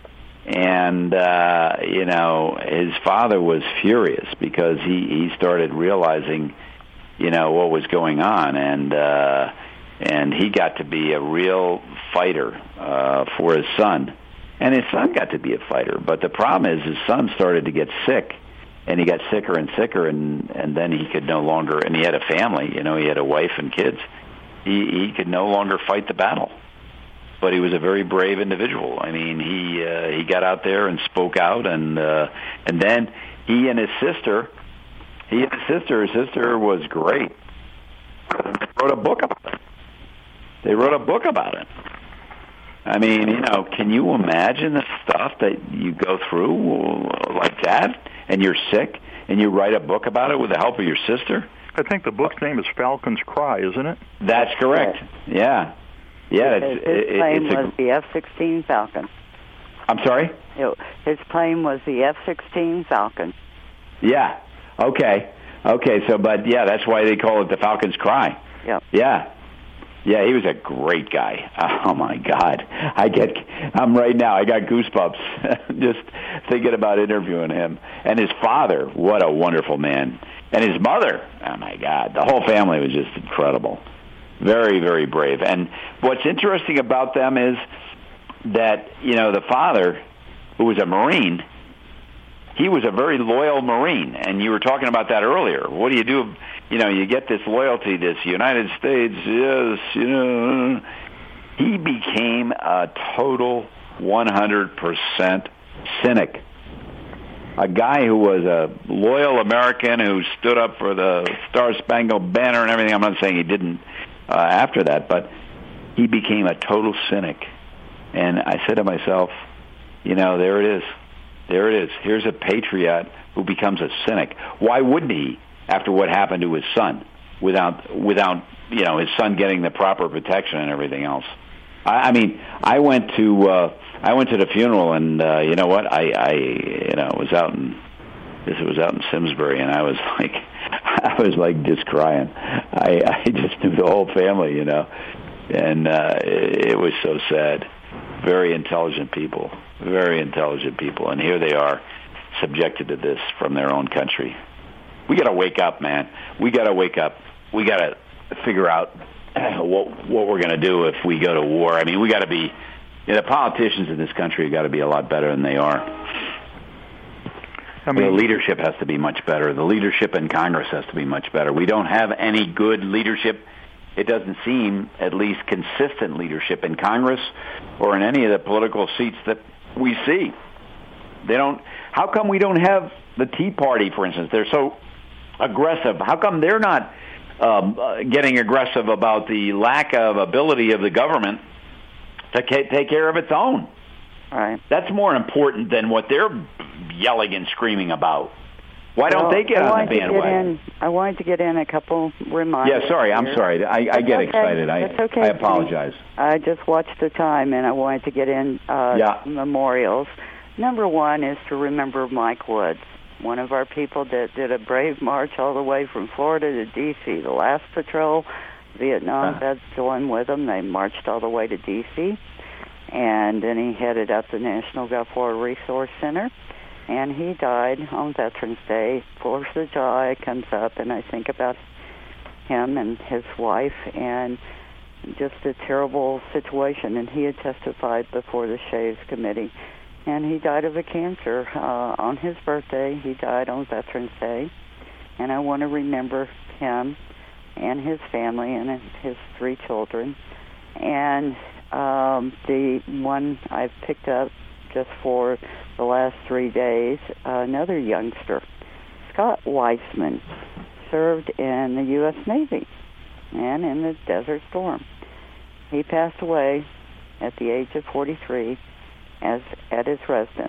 S2: And, uh, you know, his father was furious because he, he started realizing, you know, what was going on. And, uh, and he got to be a real fighter, uh, for his son. And his son got to be a fighter. But the problem is his son started to get sick. And he got sicker and sicker, and, and then he could no longer, and he had a family, you know, he had a wife and kids. He, he could no longer fight the battle. But he was a very brave individual. I mean, he uh, he got out there and spoke out, and uh, and then he and his sister, he and his sister, his sister was great. They wrote a book about it. They wrote a book about it. I mean, you know, can you imagine the stuff that you go through like that? And you're sick, and you write a book about it with the help of your sister?
S1: I think the book's name is Falcon's Cry, isn't it?
S2: That's correct. Yeah. Yeah.
S3: His,
S2: it's,
S3: his
S2: it,
S3: plane
S2: it's a,
S3: was the F sixteen Falcon.
S2: I'm sorry?
S3: It, his plane was the F sixteen Falcon.
S2: Yeah. Okay. Okay, so, but, yeah, that's why they call it the Falcon's Cry.
S3: Yep.
S2: Yeah. Yeah, he was a great guy. Oh my God, I get, I'm right now. I got goosebumps just thinking about interviewing him. And his father, what a wonderful man. And his mother, oh my God, the whole family was just incredible. Very, very brave. And what's interesting about them is that, you know, the father, who was a Marine, he was a very loyal Marine. And you were talking about that earlier. What do you do? You know, you get this loyalty, this United States, yes, you know. He became a total one hundred percent cynic. A guy who was a loyal American who stood up for the Star-Spangled Banner and everything. I'm not saying he didn't uh, after that, but he became a total cynic. And I said to myself, you know, there it is. There it is. Here's a patriot who becomes a cynic. Why wouldn't he? After what happened to his son, without without you know his son getting the proper protection and everything else. I, I mean, I went to uh, I went to the funeral, and uh, you know what? I, I you know was out in this was out in Simsbury, and I was like I was like just crying. I, I just knew the whole family, you know, and uh, it, it was so sad. Very intelligent people, very intelligent people, and here they are, subjected to this from their own country. We got to wake up, man. We got to wake up. We got to figure out what what we're going to do if we go to war. I mean, we got to be. You know, the politicians in this country got to be a lot better than they are. I mean, the leadership has to be much better. The leadership in Congress has to be much better. We don't have any good leadership. It doesn't seem, at least, consistent leadership in Congress or in any of the political seats that we see. They don't. How come we don't have the Tea Party, for instance? They're so aggressive. How come they're not um, uh, getting aggressive about the lack of ability of the government to ca- take care of its own?
S3: Right.
S2: That's more important than what they're yelling and screaming about. Why don't
S3: well,
S2: they get
S3: I
S2: on the bandwagon?
S3: In, I wanted to get in a couple reminders.
S2: Yeah, sorry, I'm
S3: here.
S2: sorry. I, I get
S3: okay.
S2: excited. I,
S3: That's okay.
S2: I apologize.
S3: I just watched the time, and I wanted to get in uh,
S2: yeah.
S3: memorials. Number one is to remember Mike Woods, one of our people that did a brave march all the way from Florida to D C The last patrol, Vietnam vets joined with them. They marched all the way to D C, and then he headed up the National Gulf War Resource Center, and he died on Veterans Day. Fourth of July comes up, and I think about him and his wife, and just a terrible situation, and he had testified before the Shaves Committee. And he died of a cancer uh, on his birthday. He died on Veterans Day. And I want to remember him and his family and his three children. And um, the one I've picked up just for the last three days, uh, another youngster, Scott Weissman, served in the U S Navy and in the Desert Storm. He passed away at the age of forty-three as at his residence.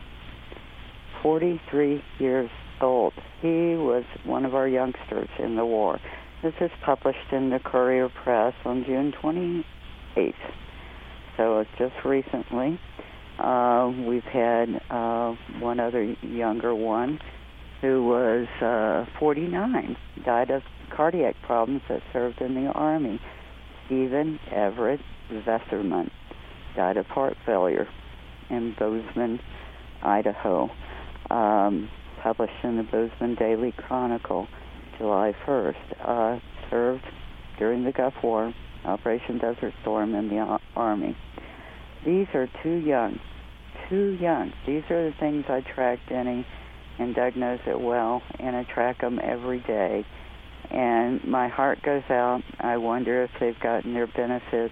S3: forty-three years old. He was one of our youngsters in the war. This is published in the Courier Press on June twenty-eighth. So it's just recently. Uh, we've had uh, one other younger one who was uh, forty-nine, died of cardiac problems that served in the Army. Stephen Everett Vesserman died of heart failure. in Bozeman, Idaho, um, published in the Bozeman Daily Chronicle, July first. Uh, served during the Gulf War, Operation Desert Storm in the Army. These are too young, too young. These are the things I track, Denny, and Doug knows it well, and I track them every day. And my heart goes out. I wonder if they've gotten their benefits,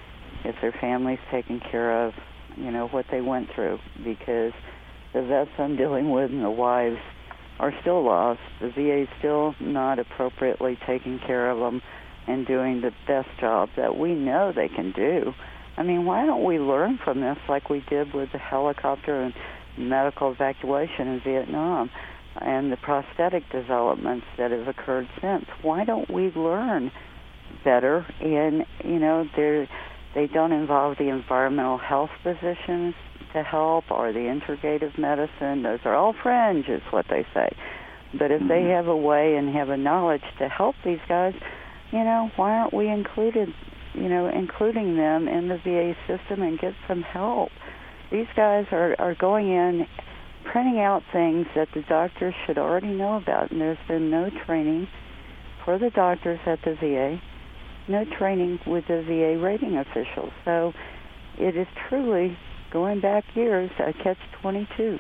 S3: if their family's taken care of, you know, what they went through, because the vets I'm dealing with and the wives are still lost. The V A is still not appropriately taking care of them and doing the best job that we know they can do. I mean, why don't we learn from this like we did with the helicopter and medical evacuation in Vietnam and the prosthetic developments that have occurred since? Why don't we learn better? And, you know, they're, they don't involve the environmental health physicians to help or the integrative medicine. Those are all fringe, is what they say. But if mm-hmm. they have a way and have a knowledge to help these guys, you know, why aren't we included, you know, including them in the V A system and get some help? These guys are, are going in, printing out things that the doctors should already know about, and there's been no training for the doctors at the V A, no training with the V A rating officials. So it is truly, going back years, a catch twenty-two.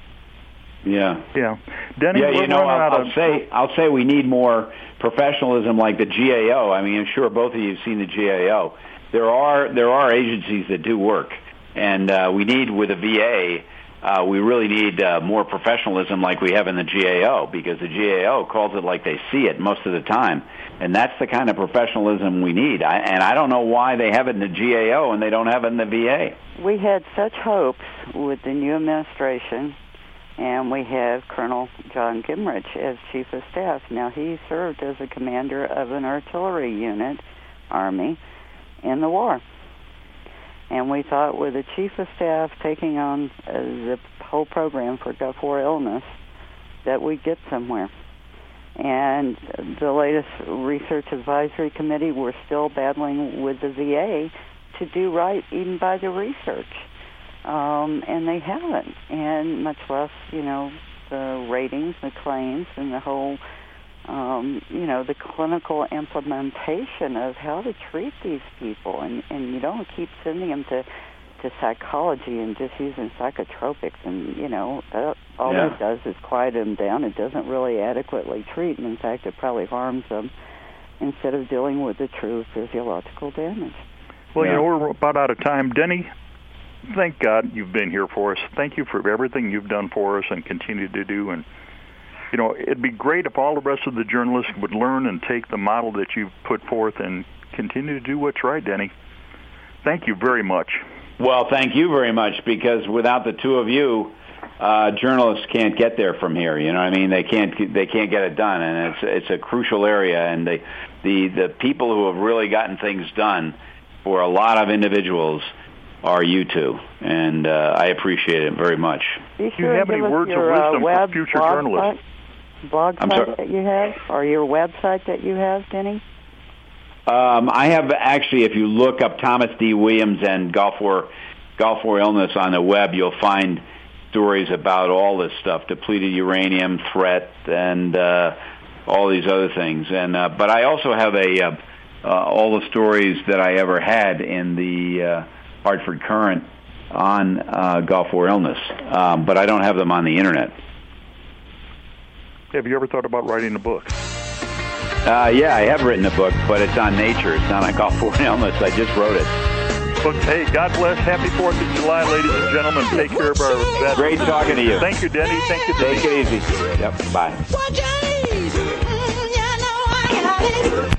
S2: Yeah,
S1: yeah, Denny.
S2: Yeah, you know, I'll, I'll
S1: of...
S2: say I'll say we need more professionalism, like the G A O. I mean, I'm sure both of you have seen the G A O. There are there are agencies that do work, and uh, we need with the V A. Uh, we really need uh, more professionalism, like we have in the G A O, because the G A O calls it like they see it most of the time, and that's the kind of professionalism we need. I, and I don't know why they have it in the G A O and they don't have it in the V A.
S3: We had such hopes with the new administration, and we have Colonel John Gimrich as Chief of Staff. Now, he served as a commander of an artillery unit, Army, in the war. And we thought with the Chief of Staff taking on uh, the whole program for Gulf War illness that we'd get somewhere. And the latest Research Advisory Committee, we're still battling with the V A to do right even by the research. Um, and they haven't, and much less, you know, the ratings, the claims, and the whole, um, you know, the clinical implementation of how to treat these people. And, and you don't keep sending them to, to psychology and just using psychotropics, and, you know, that, all
S2: yeah.
S3: it does is quiet them down. It doesn't really adequately treat, and in fact, it probably harms them instead of dealing with the true physiological damage.
S1: Well,
S2: yeah.
S1: you know, we're about out of time. Denny, thank God you've been here for us. Thank you for everything you've done for us and continue to do. And, you know, it'd be great if all the rest of the journalists would learn and take the model that you've put forth and continue to do what's right, Denny. Thank you very much.
S2: Well, thank you very much, because without the two of you, uh, journalists can't get there from here. You know what I mean? They can't they can't get it done, and it's it's a crucial area. And the the the people who have really gotten things done for a lot of individuals are you two, and uh, I appreciate it very much.
S3: Be
S1: Do
S3: sure
S1: you have any words
S3: your,
S1: of wisdom
S3: uh, web
S1: for future
S3: blog
S1: journalists?
S3: Site, blog
S2: I'm
S3: site
S2: sorry?
S3: that you have, or your website that you have, Denny?
S2: Um, I have actually, if you look up Thomas D. Williams and Gulf War, Gulf War illness on the web, you'll find stories about all this stuff, depleted uranium threat, and uh, all these other things. And uh, but I also have a uh, uh, all the stories that I ever had in the uh, Hartford Courant on uh, Gulf War illness, um, but I don't have them on the internet.
S1: Have you ever thought about writing a book?
S2: Uh, yeah, I have written a book, but it's on nature. It's not on Gulf War illness. I just wrote it.
S1: Well, hey, God bless. Happy fourth of July, ladies and gentlemen. Take care of our veterans.
S2: Great talking to you.
S1: Thank you, Denny. Thank you, Denny.
S2: Take it easy. Yep, bye.
S4: Well, James, you know I got it.